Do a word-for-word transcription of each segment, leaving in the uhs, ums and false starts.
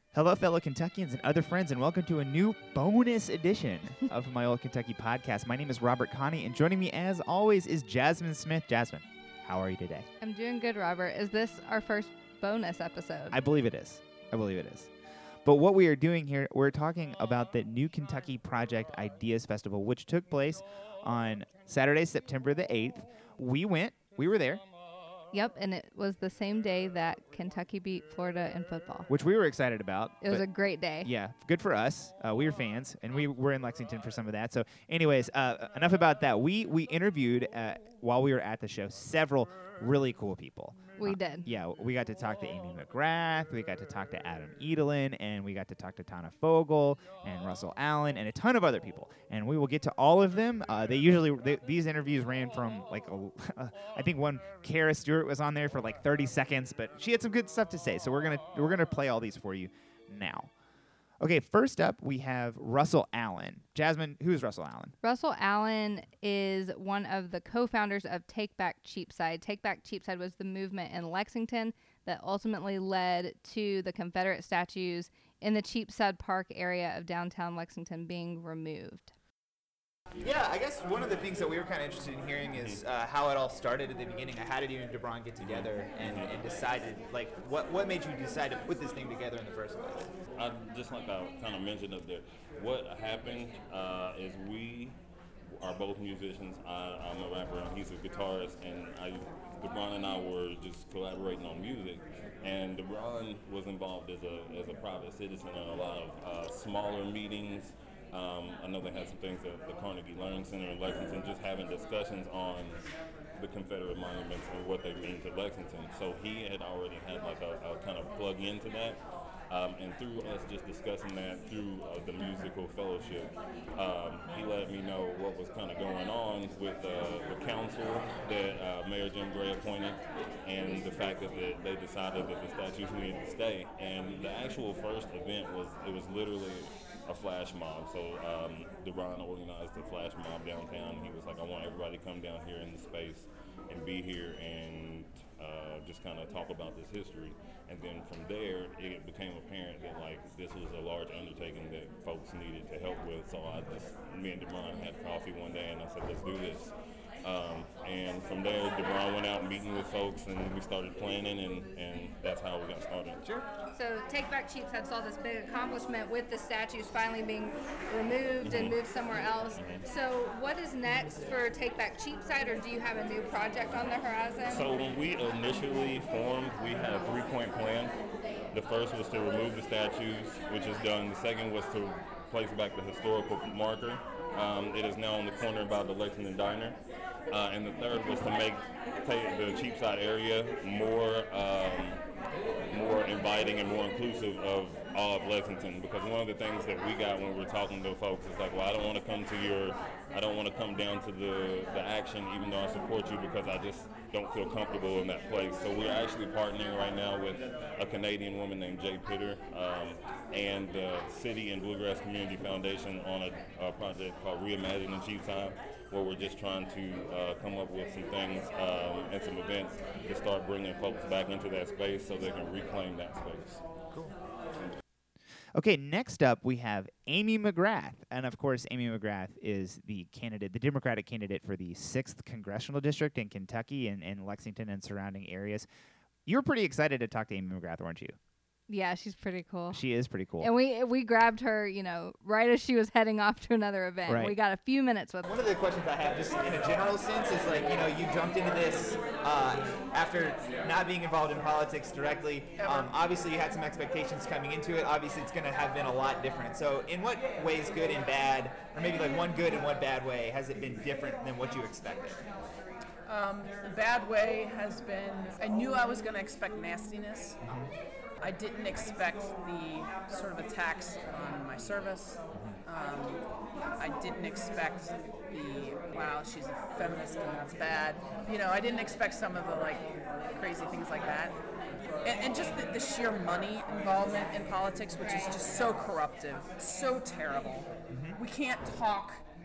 Hello, fellow Kentuckians and other friends, and welcome to a new bonus edition of My Old Kentucky Podcast. My name is Robert Connie, and joining me, as always, is Jasmine Smith. Jasmine, how are you today? I'm doing good, Robert. Is this our first bonus episode? I believe it is. I believe it is. But what we are doing here, we're talking about the New Kentucky Project Ideas Festival, which took place on Saturday, September the eighth. We went. We were there. Yep, and it was the same day that Kentucky beat Florida in football. Which we were excited about. It was a great day. Yeah, good for us. Uh, we were fans, and we were in Lexington for some of that. So anyways, uh, enough about that. We we interviewed, uh, while we were at the show, several really cool people. We uh, did. Yeah, we got to talk to Amy McGrath, we got to talk to Adam Edelin, and we got to talk to Tana Fogel and Russell Allen and a ton of other people. And we will get to all of them. Uh, they usually, they, these interviews ran from like, a, I think one, Kara Stewart was on there for like thirty seconds, but she had some good stuff to say. So we're going to, we're going to play all these for you now. Okay, first up, we have Russell Allen. Jasmine, who's Russell Allen? Russell Allen is one of the co-founders of Take Back Cheapside. Take Back Cheapside was the movement in Lexington that ultimately led to the Confederate statues in the Cheapside Park area of downtown Lexington being removed. Yeah, I guess one of the things that we were kind of interested in hearing is uh, how it all started at the beginning. How did you and DeBron get together and, and decided, like, what what made you decide to put this thing together in the first place? I, just like I kind of mentioned up there, what happened uh, is we are both musicians. I, I'm a rapper and he's a guitarist, and I, DeBron and I were just collaborating on music. And DeBron was involved as a as a private citizen in a lot of uh, smaller meetings. Um, I know they had some things at the Carnegie Learning Center in Lexington, just having discussions on the Confederate monuments and what they mean to Lexington. So he had already had like a, a kind of plug into that. Um, and through us just discussing that through uh, the musical fellowship, um, he let me know what was kind of going on with uh, the council that uh, Mayor Jim Gray appointed, and the fact that the, they decided that the statues needed to stay. And the actual first event was, it was literally a flash mob. So um, DeBron organized a flash mob downtown. He was like, I want everybody to come down here in the space and be here and uh, just kind of talk about this history. And then from there, it became apparent that like this was a large undertaking that folks needed to help with. So I just, me and DeBron had coffee one day and I said, let's do this. Um, and from there, DeBron went out meeting with folks, and we started planning, and, and that's how we got started. Sure. So Take Back Cheapside saw this big accomplishment with the statues finally being removed mm-hmm. and moved somewhere else. Mm-hmm. So what is next for Take Back Cheapside, or do you have a new project on the horizon? So when we initially formed, we had a three-point plan. The first was to remove the statues, which is done. The second was to place back the historical marker. Um, it is now on the corner by the Lexington Diner. Uh, and the third was to make take the Cheapside area more um, more inviting and more inclusive of all of Lexington. Because one of the things that we got when we were talking to folks is like, well, I don't want to come to your, I don't want to come down to the, the action, even though I support you, because I just don't feel comfortable in that place. So we're actually partnering right now with a Canadian woman named Jay Pitter um, and the City and Bluegrass Community Foundation on a, a project called Reimagining Cheapside, where we're just trying to uh, come up with some things um, and some events to start bringing folks back into that space so they can reclaim that space. Cool. Okay, next up we have Amy McGrath. And of course, Amy McGrath is the candidate, the Democratic candidate for the sixth Congressional District in Kentucky and, and Lexington and surrounding areas. You were pretty excited to talk to Amy McGrath, weren't you? Yeah, she's pretty cool. She is pretty cool. And we we grabbed her, you know, right as she was heading off to another event. Right. We got a few minutes with her. One of the questions I have, just in a general sense, is like, you know, you jumped into this uh, after not being involved in politics directly. Um, obviously, you had some expectations coming into it. Obviously, it's going to have been a lot different. So in what ways, good and bad, or maybe like one good and one bad way, has it been different than what you expected? Um, the bad way has been, I knew I was going to expect nastiness. Mm-hmm. I didn't expect the sort of attacks on my service. Um, I didn't expect the, wow, she's a feminist and that's bad. You know, I didn't expect some of the, like, crazy things like that. And, and just the, the sheer money involvement in politics, which is just so corruptive, so terrible. Mm-hmm. We can't talk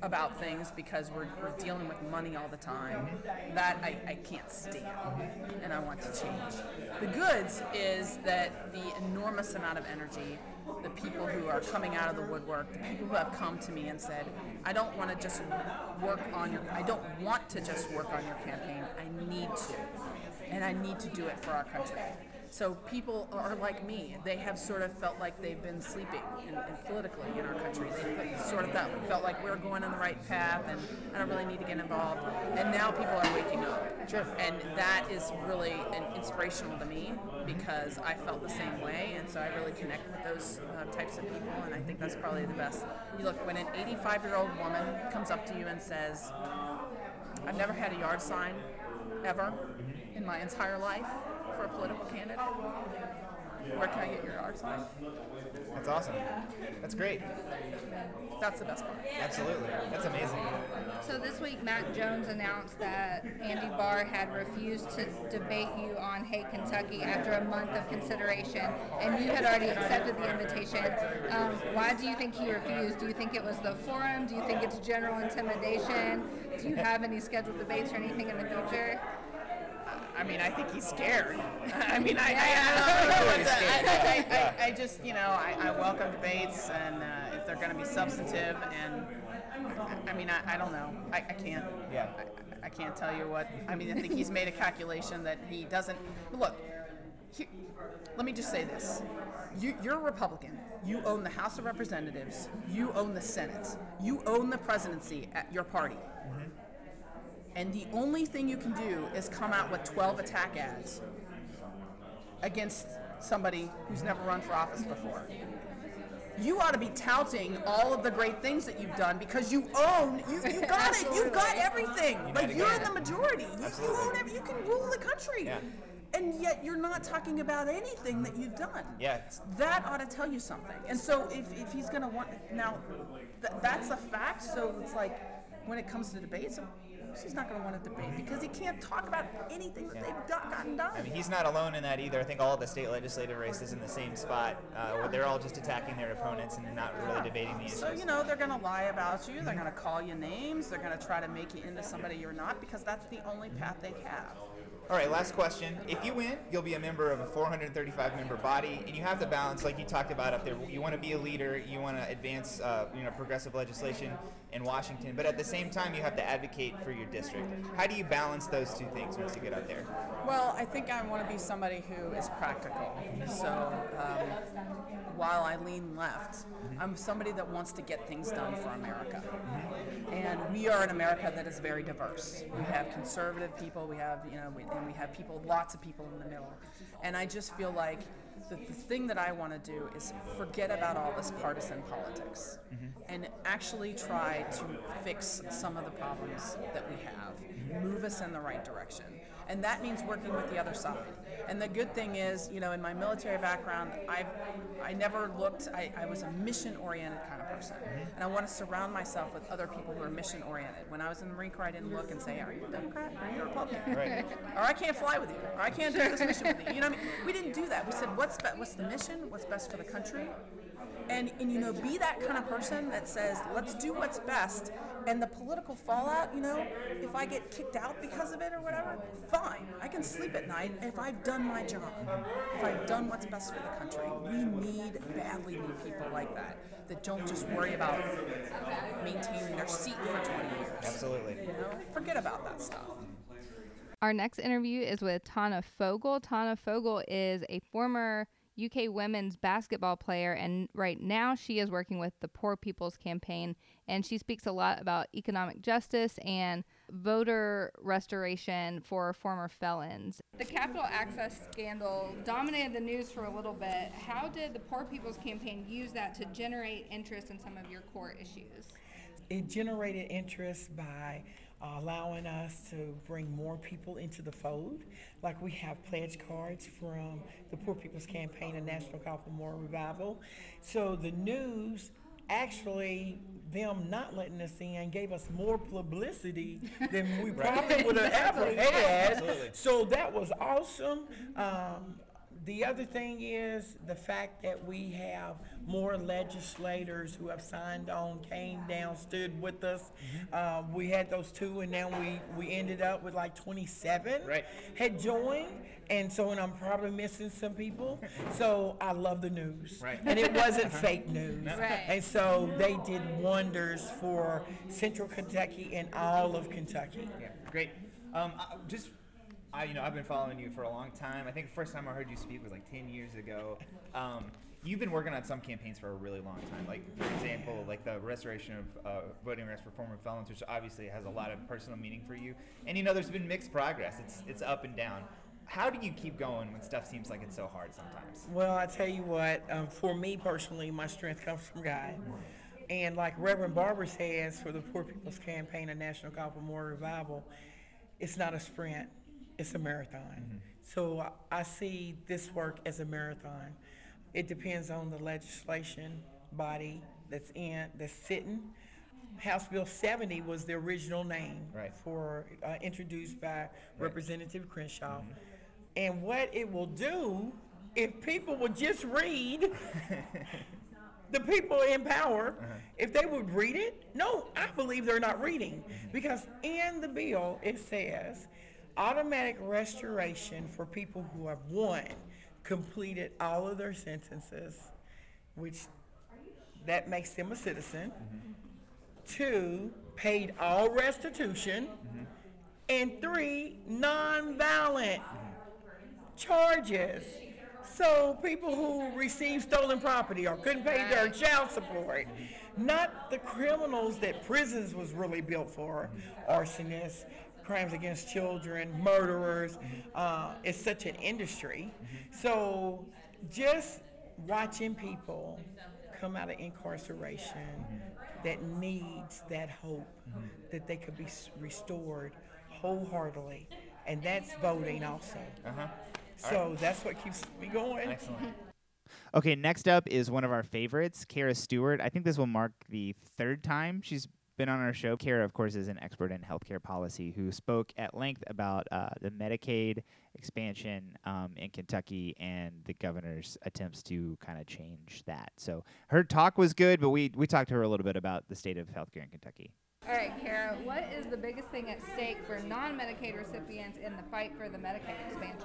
about things because we're, we're dealing with money all the time. That I, I can't stand, and I want to change. The goods is that the enormous amount of energy, the people who are coming out of the woodwork, the people who have come to me and said, I don't want to just work on your, I don't want to just work on your campaign, I need to, and I need to do it for our country. So people are like me. They have sort of felt like they've been sleeping in, in politically in our country. They sort of felt, felt like we're going on the right path and I don't really need to get involved. And now people are waking up. Sure. And that is really an inspirational to me because I felt the same way. And so I really connect with those uh, types of people. And I think that's probably the best. You look, when an eighty-five-year-old woman comes up to you and says, I've never had a yard sign ever in my entire life for a political candidate. Where can I get your yard sign? That's awesome. That's great. That's the best part. Absolutely. That's amazing. So this week, Mac Jones announced that Andy Barr had refused to debate you on Hate Kentucky after a month of consideration, and you had already accepted the invitation. Um, why do you think he refused? Do you think it was the forum? Do you think it's general intimidation? Do you have any scheduled debates or anything in the future? I mean, I think he's scared. I mean, I, I, I don't know what to, I, I, I, I just, you know, I, I welcome debates, and uh, if they're going to be substantive, and I, I mean, I, I don't know. I, I can't. Yeah. I, I can't tell you what. I mean, I think he's made a calculation that he doesn't. Look, he, let me just say this. You, you're a Republican. You own the House of Representatives. You own the Senate. You own the presidency at your party. And the only thing you can do is come out with twelve attack ads against somebody who's never run for office before. You ought to be touting all of the great things that you've done because you own, you, you got it, you've got everything. Like, you're in the majority. You, you own every, you can rule the country. Yeah. And yet you're not talking about anything that you've done. Yeah. That ought to tell you something. And so if, if he's going to want, now, th- that's a fact. So it's like, when it comes to debates, he's not going to want to debate because he can't talk about anything that yeah. they've got, gotten done. I mean, he's not alone in that either. I think all the state legislative races in the same spot, uh, where they're all just attacking their opponents and not really yeah. debating the issues. So, you know, they're going to lie about you. They're going to call you names. They're going to try to make you into somebody you're not because that's the only path they have. All right, last question. If you win, you'll be a member of a four hundred thirty-five member body, and you have to balance, like you talked about up there. You want to be a leader, you want to advance, uh, you know, progressive legislation in Washington, but at the same time, you have to advocate for your district. How do you balance those two things once you get out there? Well, I think I want to be somebody who is practical. So um, while I lean left, I'm somebody that wants to get things done for America. And we are an America that is very diverse. We have conservative people, we have, you know, we, and we have people, lots of people in the middle. And I just feel like the, the thing that I want to do is forget about all this partisan politics mm-hmm. and actually try to fix some of the problems that we have, move us in the right direction. And that means working with the other side. And the good thing is, you know, in my military background, I I never looked, I, I was a mission-oriented kind of person. And I want to surround myself with other people who are mission-oriented. When I was in the Marine Corps, I didn't look and say, are you a Democrat? Are you a Republican? Right. Or I can't fly with you. Or I can't do this mission with you. You know what I mean? We didn't do that. We said, what's be- what's the mission? What's best for the country? And, and, you know, be that kind of person that says, let's do what's best. And the political fallout, you know, if I get kicked out because of it or whatever, fine. I can sleep at night if I've done my job. If I've done what's best for the country. We need, badly need people like that, that don't just worry about maintaining their seat for twenty years. Absolutely. You know, forget about that stuff. Our next interview is with Tana Fogel. Tana Fogel is a former U K women's basketball player, and right now she is working with the Poor People's Campaign, and she speaks a lot about economic justice and voter restoration for former felons. The Capital Access scandal dominated the news for a little bit. How did the Poor People's Campaign use that to generate interest in some of your core issues? It generated interest by Uh, allowing us to bring more people into the fold. Like we have pledge cards from the Poor People's Campaign and National Call for More Revival. So the news, actually, them not letting us in gave us more publicity than we probably would have ever had. Absolutely. So that was awesome. Um, The other thing is the fact that we have more legislators who have signed on, came down, stood with us. Um, we had those two, and now we, we ended up with like twenty-seven Right. had joined. And so, and I'm probably missing some people. So I love the news. Right. And it wasn't fake news. Right. And so they did wonders for Central Kentucky and all of Kentucky. Yeah, great. Um, I, just, I, you know, I've been following you for a long time. I think the first time I heard you speak was like ten years ago. Um, you've been working on some campaigns for a really long time. Like, for example, like the restoration of uh, voting rights for former felons, which obviously has a lot of personal meaning for you. And you know, there's been mixed progress. It's it's up and down. How do you keep going when stuff seems like it's so hard sometimes? Well, I tell you what, um, for me personally, my strength comes from God. And like Reverend Barber says for the Poor People's Campaign and National Call for More Revival, it's not a sprint, it's a marathon. Mm-hmm. So I, I see this work as a marathon. It depends on the legislation body that's in, that's sitting. House Bill seventy was the original name Right. for uh, introduced by Right. Representative Crenshaw. Mm-hmm. And what it will do, if people would just read, the people in power, uh-huh. if they would read it, no, I believe they're not reading. Mm-hmm. Because in the bill, it says automatic restoration for people who have, one, completed all of their sentences, which that makes them a citizen. Mm-hmm. Two, paid all restitution. Mm-hmm. And three, nonviolent charges. So people who received stolen property or couldn't pay their child support, not the criminals that prisons was really built for, arsonists, crimes against children, murderers. Uh, it's such an industry. So just watching people come out of incarceration that needs that hope that they could be restored wholeheartedly, and that's voting also. Uh-huh. So right. That's what keeps me going. Excellent. Okay, next up is one of our favorites, Kara Stewart. I think this will mark the third time she's been on our show. Kara, of course, is an expert in healthcare policy who spoke at length about uh, the Medicaid expansion um, in Kentucky and the governor's attempts to kind of change that. So her talk was good, but we, we talked to her a little bit about the state of healthcare in Kentucky. All right, Kara, what is the biggest thing at stake for non-Medicaid recipients in the fight for the Medicaid expansion?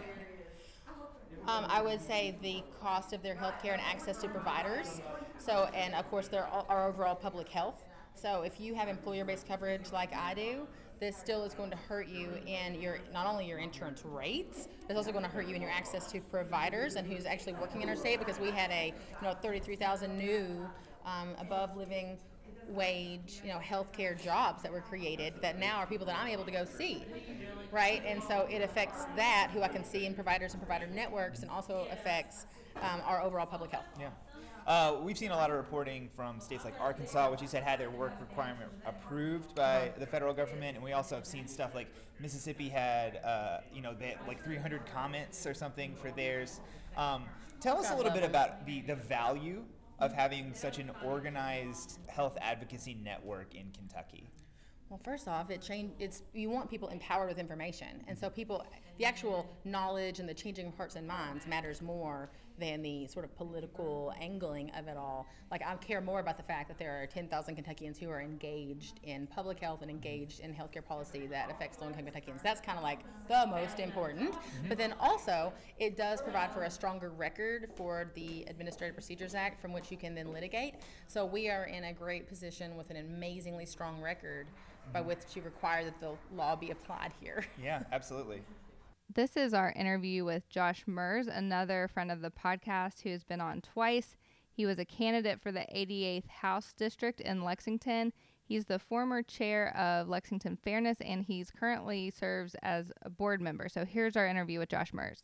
Um, I would say the cost of their health care and access to providers. So, and of course, their our overall public health. So, if you have employer-based coverage like I do, this still is going to hurt you in your not only your insurance rates, but it's also going to hurt you in your access to providers and who's actually working in our state. Because we had a you know thirty-three thousand new um, above living wage, you know, healthcare jobs that were created that now are people that I'm able to go see, right? And so it affects that, who I can see in providers and provider networks, and also affects um, our overall public health. Yeah. Uh, we've seen a lot of reporting from states like Arkansas, which you said had their work requirement approved by the federal government, and we also have seen stuff like Mississippi had, uh, you know, they had like three hundred comments or something for theirs. Um, tell us a little bit about the, the value of having such an organized health advocacy network in Kentucky. Well, first off, it change. It's you want people empowered with information, and so people, the actual knowledge and the changing of hearts and minds matters more than the sort of political angling of it all. Like, I care more about the fact that there are ten thousand Kentuckians who are engaged in public health and engaged in healthcare policy that affects low-income Kentuckians. That's kind of like the most important. Mm-hmm. But then also, it does provide for a stronger record for the Administrative Procedures Act, from which you can then litigate. So we are in a great position with an amazingly strong record by which to require that the law be applied here. Yeah, absolutely. This is our interview with Josh Mers, another friend of the podcast who has been on twice. He was a candidate for the eighty-eighth House District in Lexington. He's the former chair of Lexington Fairness, and he's currently serves as a board member. So here's our interview with Josh Mers.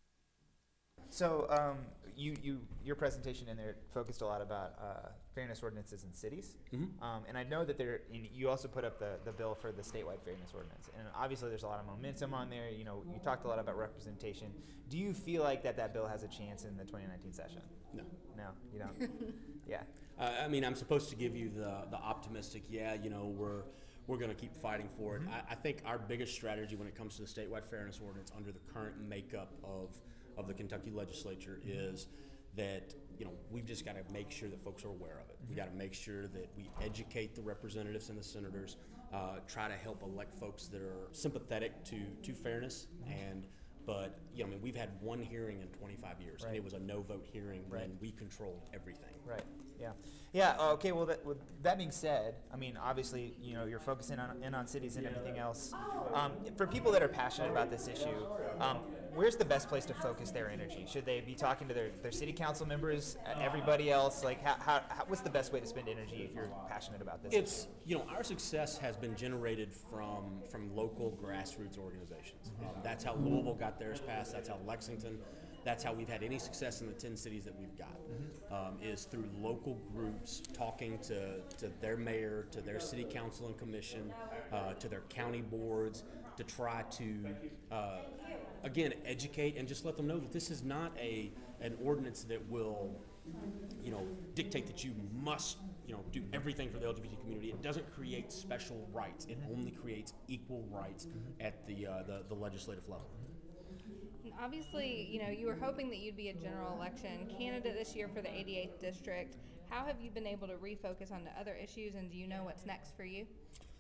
So um, you, you, your presentation in there focused a lot about uh, fairness ordinances in cities. Mm-hmm. Um, and I know that there, and you also put up the, the bill for the statewide fairness ordinance. And obviously there's a lot of momentum on there. You know, you talked a lot about representation. Do you feel like that that bill has a chance in the twenty nineteen session? No. No, you don't? Yeah. Uh, I mean, I'm supposed to give you the, the optimistic, yeah, you know, we're we're going to keep fighting for it. Mm-hmm. I, I think our biggest strategy when it comes to the statewide fairness ordinance under the current makeup of of the Kentucky legislature is that, you know, we've just got to make sure that folks are aware of it. We got to make sure that we educate the representatives and the senators, uh, try to help elect folks that are sympathetic to, to fairness. And but, you know, I mean, we've had one hearing in twenty-five years, Right. and it was a no-vote hearing Right. when we controlled everything. Right. Yeah. Yeah. uh, Okay. Well, that, with that being said, I mean, obviously, you know, you're focusing on in on cities and everything else. Um, for people that are passionate about this issue, um, where's the best place to focus their energy? Should they be talking to their, their city council members, uh, everybody else? Like, how, how, how what's the best way to spend energy if you're passionate about this? It's, you know, our success has been generated from from local grassroots organizations. Um, that's how Louisville got theirs passed. That's how Lexington. That's how we've had any success in the ten cities that we've got, um, is through local groups talking to, to their mayor, to their city council and commission, uh, to their county boards, to try to, uh, again, educate and just let them know that this is not a an ordinance that will, you know, dictate that you must, you know, do everything for the L G B T community. It doesn't create special rights. It only creates equal rights at the uh, the, the legislative level. And obviously, you know, you were hoping that you'd be a general election candidate this year for the eighty-eighth district. How have you been able to refocus on the other issues, and do you know what's next for you?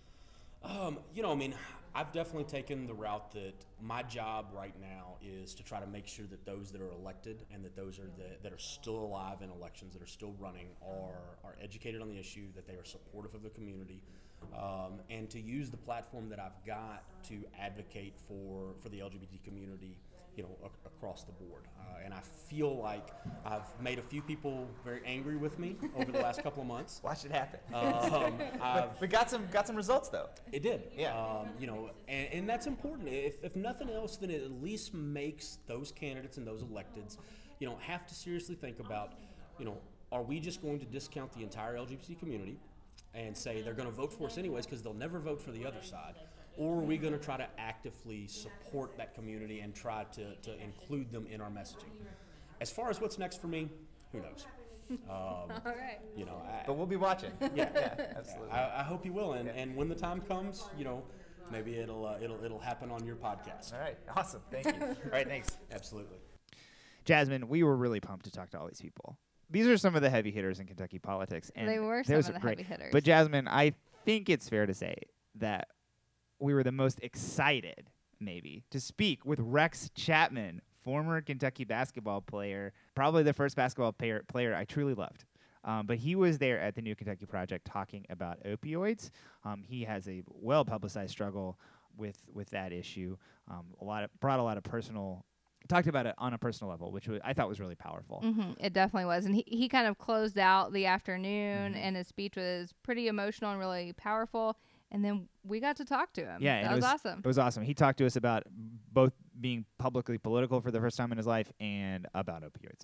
Um, you know, I mean, I've definitely taken the route that my job right now is to try to make sure that those that are elected and that those are the, that are still alive in elections, that are still running, are are educated on the issue, that they are supportive of the community, um, and to use the platform that I've got to advocate for, for the L G B T community, you know, a- across the board. Uh, and I feel like I've made a few people very angry with me over the last couple of months. Watch it happen. Um, I've, we got some got some results though. It did. Yeah. Um, you know, and, and that's important. If, if nothing else, then it at least makes those candidates and those electeds, you know, have to seriously think about, you know, are we just going to discount the entire L G B T community and say they're going to vote for us anyways because they'll never vote for the other side? Or are we going to try to actively support that community and try to, to include them in our messaging? As far as what's next for me, who knows? Um, All right. you know, I, But we'll be watching. yeah, Yeah, absolutely. I, I hope you will, and, and when the time comes, you know, maybe it'll uh, it'll it'll happen on your podcast. All right. Awesome. Thank you. All right. Thanks. Absolutely. Jasmine, we were really pumped to talk to all these people. These are some of the heavy hitters in Kentucky politics. And They were some those of are the great. heavy hitters. But Jasmine, I think it's fair to say that we were the most excited, maybe, to speak with Rex Chapman, former Kentucky basketball player, probably the first basketball player, player I truly loved. Um, but he was there at the New Kentucky Project talking about opioids. Um, he has a well-publicized struggle with with that issue. Um, a lot of, brought a lot of personal, talked about it on a personal level, which was, I thought was really powerful. Mm-hmm. It definitely was. And he, he kind of closed out the afternoon, Mhm. and his speech was pretty emotional and really powerful. And then we got to talk to him. Yeah, and that it was, was awesome. It was awesome. He talked to us about both being publicly political for the first time in his life and about opioids.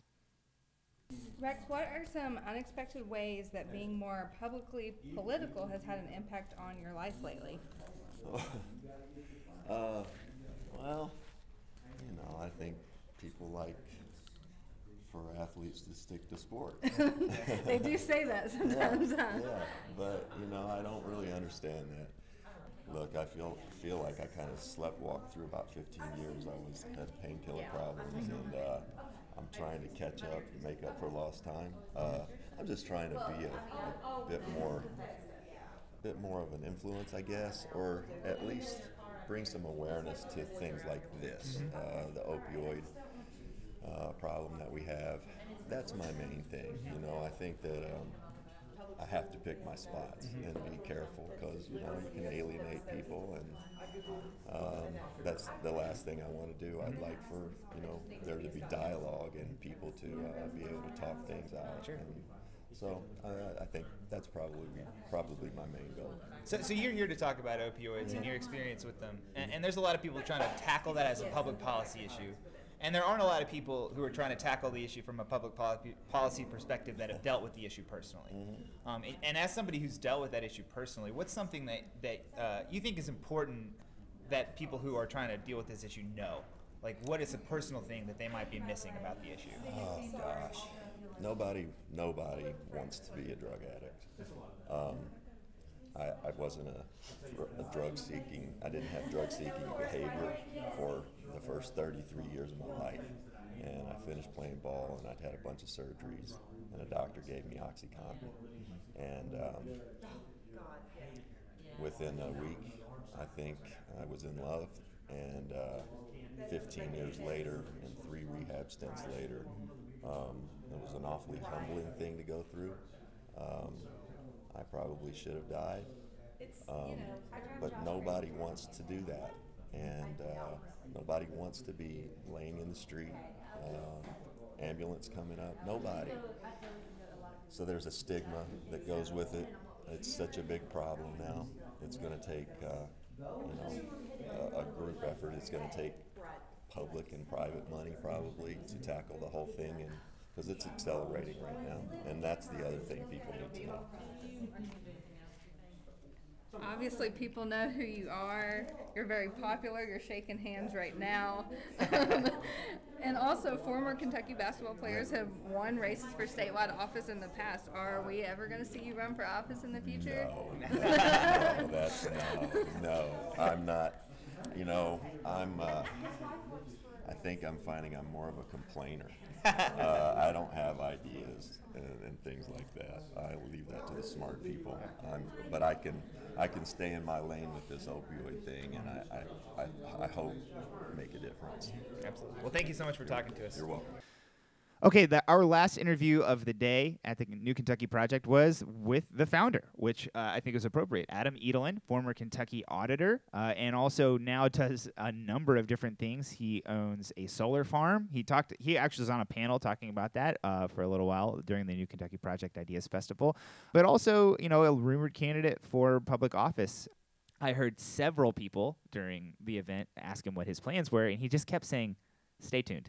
Rex, what are some unexpected ways that being more publicly political has had an impact on your life lately? Uh, well, you know, I think people like for athletes to stick to sport. They do say that sometimes. Yeah, huh? yeah, but you know, I don't really understand that. Look, I feel feel like I kind of slept walked through about fifteen years. I was had painkiller problems, and uh, I'm trying to catch up and make up for lost time. Uh, I'm just trying to be a, a bit more, bit more of an influence, I guess, or at least bring some awareness to things like this, uh, the opioid uh, problem that we have. That's my main thing. You know, I think that um, I have to pick my spots and be careful because, you know, you can alienate people, and um, that's the last thing I want to do. I'd like for, you know, there to be dialogue and people to uh, be able to talk things out. Sure. And so uh, I think that's probably probably my main goal. So, so you're here to talk about opioids and your experience with them, and, and there's a lot of people trying to tackle that as a public policy issue, and there aren't a lot of people who are trying to tackle the issue from a public policy policy perspective that have dealt with the issue personally. Mm-hmm. Um, and, and as somebody who's dealt with that issue personally, what's something that that uh, you think is important that people who are trying to deal with this issue know? Like, what is a personal thing that they might be missing about the issue? Oh gosh, nobody, nobody wants to be a drug addict. Um, I, I wasn't a, a drug seeking. I didn't have drug seeking behavior for the first thirty-three years of my life. and I finished playing ball, and I'd had a bunch of surgeries, and a doctor gave me OxyContin, and um, within a week, I think I was in love, and uh, fifteen years later, and three rehab stints later, um, it was an awfully humbling thing to go through. Um, I probably should have died, um, but nobody wants to do that, and uh, nobody wants to be laying in the street, uh, ambulance coming up, nobody. So there's a stigma that goes with it. It's such a big problem now. It's going to take, uh, you know, a, a group effort. It's going to take public and private money probably to tackle the whole thing, and because it's accelerating right now, and that's the other thing people need to know. Obviously, people know who you are. You're very popular. You're shaking hands right now. And also, former Kentucky basketball players have won races for statewide office in the past. Are we ever going to see you run for office in the future? No, no, that's no, no. I'm not. You know, I'm. Uh, I think I'm finding I'm more of a complainer. Uh, I don't have ideas and, and things like that. I leave that to the smart people. I'm, but I can, I can stay in my lane with this opioid thing, and I, I, I, I hope make a difference. Absolutely. Well, thank you so much for talking to us. You're welcome. Okay, the, our last interview of the day at the New Kentucky Project was with the founder, which uh, I think is appropriate. Adam Edelin, former Kentucky auditor, uh, and also now does a number of different things. He owns a solar farm. He talked. He actually was on a panel talking about that uh, for a little while during the New Kentucky Project Ideas Festival, but also, you know, a rumored candidate for public office. I heard several people during the event ask him what his plans were, and he just kept saying, stay tuned.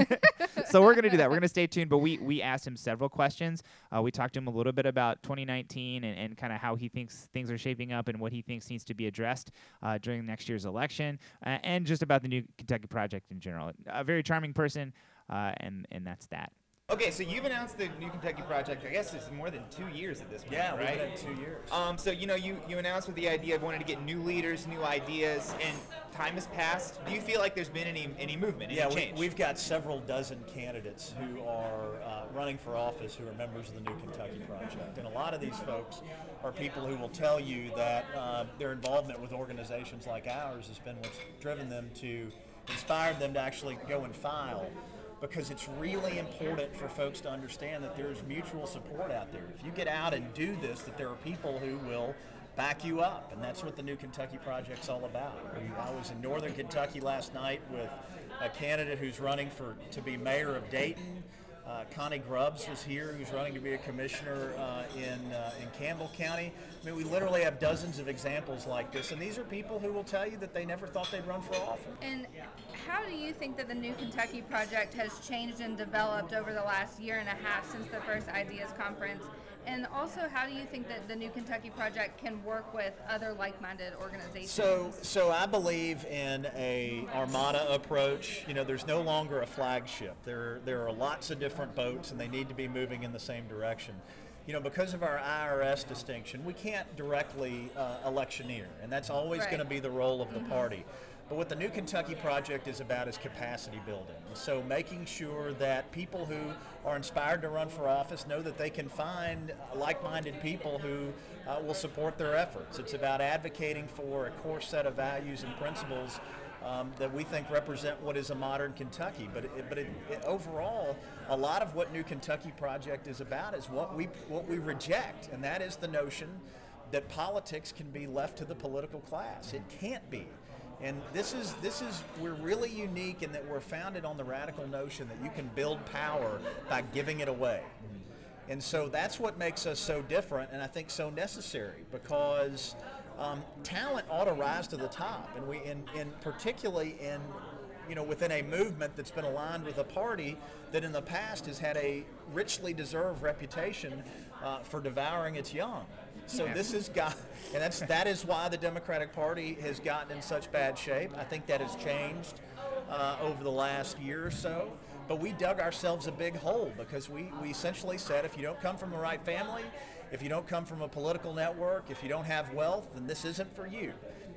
So we're going to do that. We're going to stay tuned, but we, we asked him several questions. Uh, we talked to him a little bit about twenty nineteen and, and kind of how he thinks things are shaping up and what he thinks needs to be addressed uh, during next year's election, uh, and just about the New Kentucky Project in general. A very charming person, uh, and, and that's that. Okay, so you've announced the New Kentucky Project, I guess it's more than two years at this point, Yeah, right? we've been at two years. Um, so, you know, you, you announced with the idea of wanting to get new leaders, new ideas, and time has passed. Do you feel like there's been any any movement, any Yeah, we, change? we've got several dozen candidates who are uh, running for office who are members of the New Kentucky Project. And a lot of these folks are people who will tell you that uh, their involvement with organizations like ours has been what's driven them to, inspired them to actually go and file. Because it's really important for folks to understand that there's mutual support out there. If you get out and do this, that there are people who will back you up, and that's what the New Kentucky Project's all about. I was in Northern Kentucky last night with a candidate who's running for to be mayor of Dayton. Uh, Connie Grubbs was here, who's running to be a commissioner uh, in uh, in Campbell County. I mean, we literally have dozens of examples like this, and these are people who will tell you that they never thought they'd run for office. And how do you think that the New Kentucky Project has changed and developed over the last year and a half since the first Ideas Conference? And also, how do you think that the New Kentucky Project can work with other like-minded organizations? So, so I believe in a armada approach. You know, there's no longer a flagship. There, there are lots of different boats, and they need to be moving in the same direction. You know, because of our I R S distinction, we can't directly uh, electioneer, and that's always Right. going to be the role of the party. But what the New Kentucky Project is about is capacity building. And so making sure that people who are inspired to run for office know that they can find like-minded people who uh, will support their efforts. It's about advocating for a core set of values and principles um, that we think represent what is a modern Kentucky. But it, but it, it, overall, a lot of what New Kentucky Project is about is what we what we reject, and that is the notion that politics can be left to the political class. It can't be. And this is this is we're really unique in that we're founded on the radical notion that you can build power by giving it away. And so that's what makes us so different, and I think so necessary, because um, talent ought to rise to the top, and we, in, in particularly in, you know, within a movement that's been aligned with a party that in the past has had a richly deserved reputation uh, for devouring its young. So this has got, and that's that is why the Democratic Party has gotten in such bad shape. I think that has changed uh, over the last year or so. But we dug ourselves a big hole because we, we essentially said, if you don't come from the right family, if you don't come from a political network, if you don't have wealth, then this isn't for you.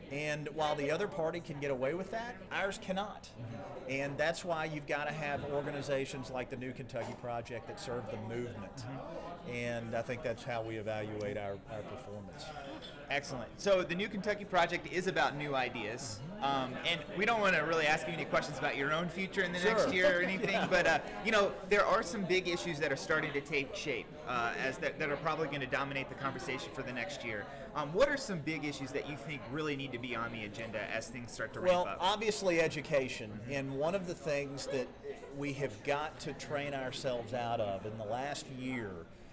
And while the other party can get away with that, ours cannot. And that's why you've got to have organizations like the New Kentucky Project that serve the movement. And I think that's how we evaluate our, our performance. Excellent. So the New Kentucky Project is about new ideas. Um, and we don't want to really ask you any questions about your own future in the Sure. next year or anything, but uh, you know, there are some big issues that are starting to take shape uh, as that, that are probably going to dominate the conversation for the next year. Um, what are some big issues that you think really need to be on the agenda as things start to ramp Well, up? obviously education. And one of the things that we have got to train ourselves out of in the last year,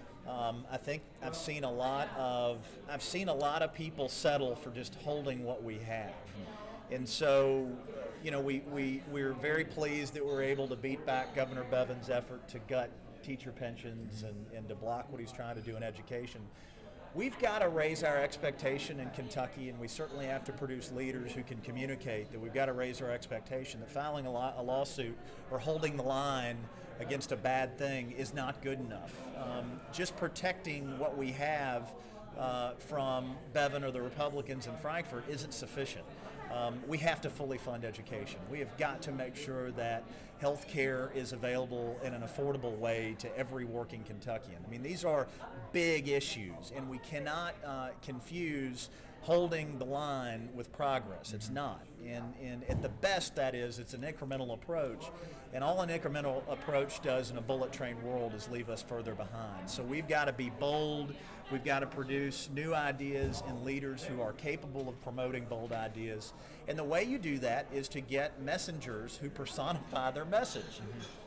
um, I think I've seen a lot of I've seen a lot of people settle for just holding what we have. And so, you know, we, we, we're very pleased that we're able to beat back Governor Bevin's effort to gut teacher pensions and, and to block what he's trying to do in education. We've got to raise our expectation in Kentucky, and we certainly have to produce leaders who can communicate that we've got to raise our expectation that filing a, law, a lawsuit or holding the line against a bad thing is not good enough. Um, just protecting what we have uh, from Bevin or the Republicans in Frankfort isn't sufficient. Um, we have to fully fund education. We have got to make sure that health care is available in an affordable way to every working Kentuckian. I mean, these are big issues, and we cannot uh, confuse holding the line with progress. It's not. And, and at the best, that is, it's an incremental approach. And all an incremental approach does in a bullet train world is leave us further behind. So we've got to be bold. We've got to produce new ideas and leaders who are capable of promoting bold ideas. And the way you do that is to get messengers who personify their message.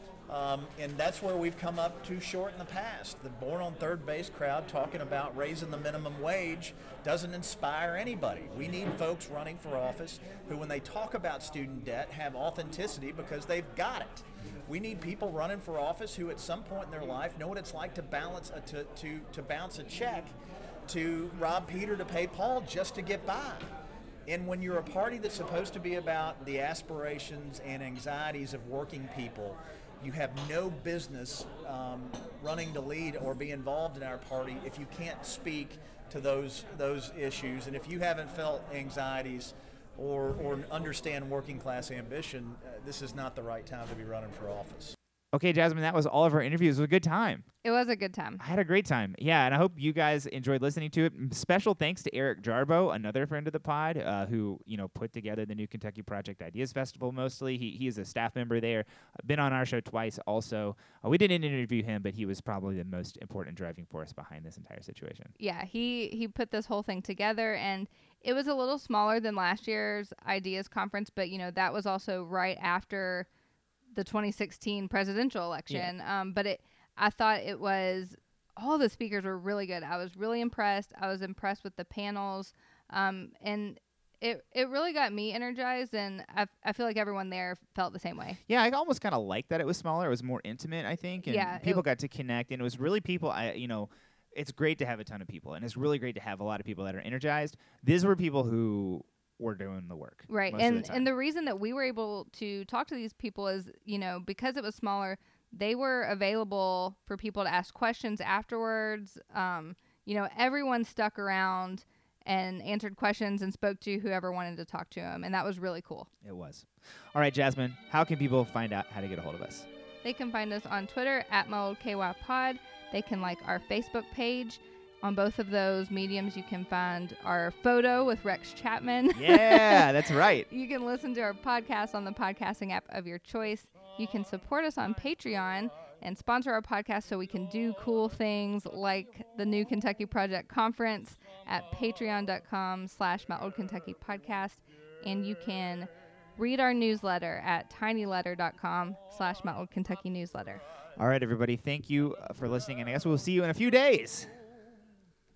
Um, and that's where we've come up too short in the past. The born on third base crowd talking about raising the minimum wage doesn't inspire anybody. We need folks running for office who, when they talk about student debt, have authenticity because they've got it. We need people running for office who at some point in their life know what it's like to balance a, to, to, to bounce a check to rob Peter to pay Paul just to get by. And when you're a party that's supposed to be about the aspirations and anxieties of working people, you have no business um, running to lead or be involved in our party if you can't speak to those those issues. And if you haven't felt anxieties or, or understand working class ambition, uh, this is not the right time to be running for office. Okay, Jasmine, that was all of our interviews. It was a good time. It was a good time. I had a great time. Yeah, and I hope you guys enjoyed listening to it. Special thanks to Eric Jarbo, another friend of the pod, uh, who you know put together the New Kentucky Project Ideas Festival mostly. He he is a staff member there. Been on our show twice also. Uh, we didn't interview him, but he was probably the most important driving force behind this entire situation. Yeah, he, he put this whole thing together, and it was a little smaller than last year's Ideas Conference, but you know that was also right after the twenty sixteen presidential election. Yeah. Um, but it, I thought it was, all the speakers were really good. I was really impressed. I was impressed with the panels. Um, and it, it really got me energized, and I, I feel like everyone there felt the same way. Yeah, I almost kind of liked that it was smaller. It was more intimate, I think. And yeah, people it, got to connect, and it was really people, I, you know, it's great to have a ton of people, and it's really great to have a lot of people that are energized. These were people who were doing the work. Right. And the and the reason that we were able to talk to these people is, you know, because it was smaller, they were available for people to ask questions afterwards. Um, you know, everyone stuck around and answered questions and spoke to whoever wanted to talk to them. And that was really cool. It was. All right, Jasmine, how can people find out how to get a hold of us? They can find us on Twitter at my old K Y pod. They can like our Facebook page. On both of those mediums, you can find our photo with Rex Chapman. Yeah, that's right. You can listen to our podcast on the podcasting app of your choice. You can support us on Patreon and sponsor our podcast so we can do cool things like the New Kentucky Project Conference at patreon.com slash my old Kentucky podcast. And you can read our newsletter at tinyletter.com slash my old Kentucky newsletter. All right, everybody. Thank you uh, for listening, and I guess we'll see you in a few days.